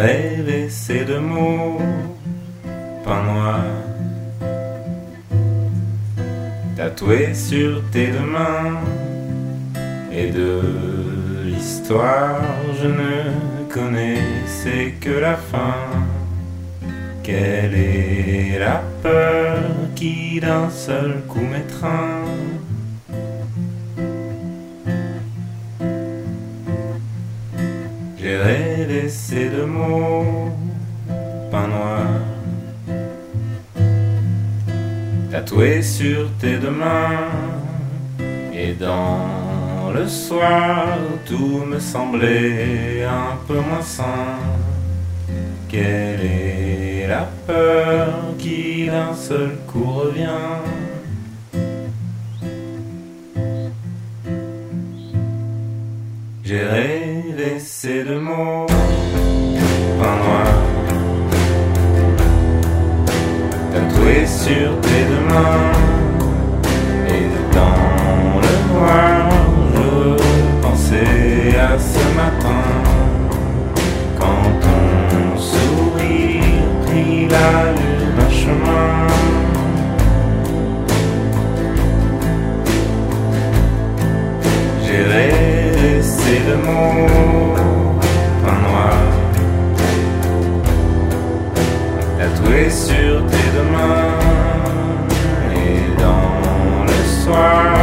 rêvé ces deux mots, pain noir, tatoué sur tes deux mains. Et de l'histoire je ne connaissais que la fin. Quelle est la peur qui d'un seul coup m'étreint? J'ai rêvé ces deux mots, pain noir, tatoué sur tes deux mains. Et dans le soir, tout me semblait un peu moins sain. Quelle est la peur qui d'un seul coup revient? J'ai rêvé ces deux mots, pain noir, tatoué sur tes deux mains. Et dans le noir, je pensais à ce matin, quand ton sourire prit l'allure d'un chemin. J'ai rêvé ces deux mots, pain noir, tatoué sur tes deux mains. Et dans le soir,